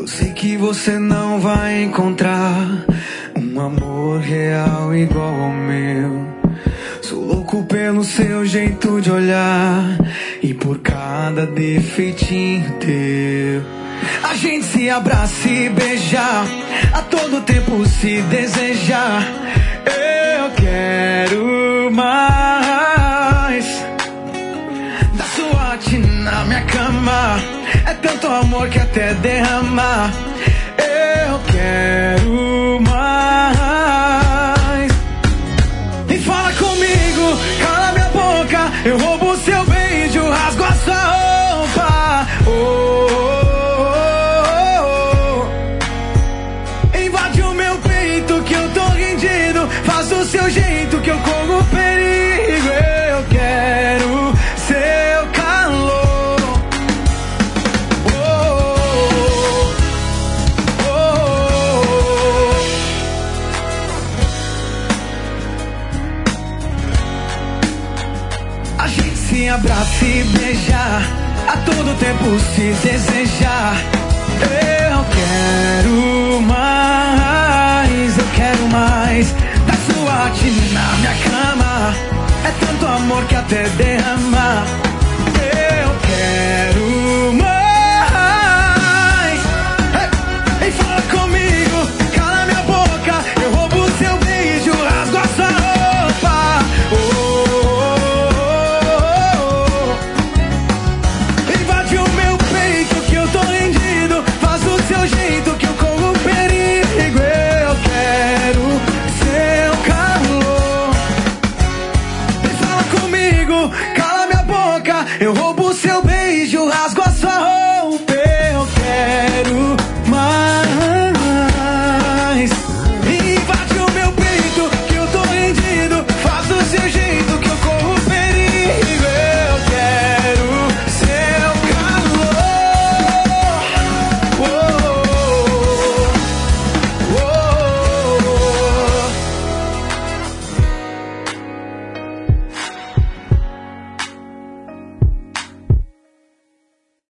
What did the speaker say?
Eu sei que você não vai encontrar um amor real igual ao meu. Sou louco pelo seu jeito de olhar e por cada defeitinho teu. A gente se abraça e beijar, a todo tempo se desejar. Eu quero mais da SWAT na minha cama. É tanto amor que até derramar. Eu quero mais. E fala comigo, cala minha boca. Eu roubo o seu beijo, rasgo a sua roupa. Oh, oh, oh. Invade o meu peito que eu tô rendido. Faz do seu jeito que eu corro perigo. Eu quero seu calor. Se abraça e beijar, a todo tempo se desejar. Eu quero mais da SWAT na minha cama. É tanto amor que até derramar. Eu quero mais. Ei, fala comigo, cala minha boca. Eu roubo o seu beijo, rasgo a sua roupa. Eu roubo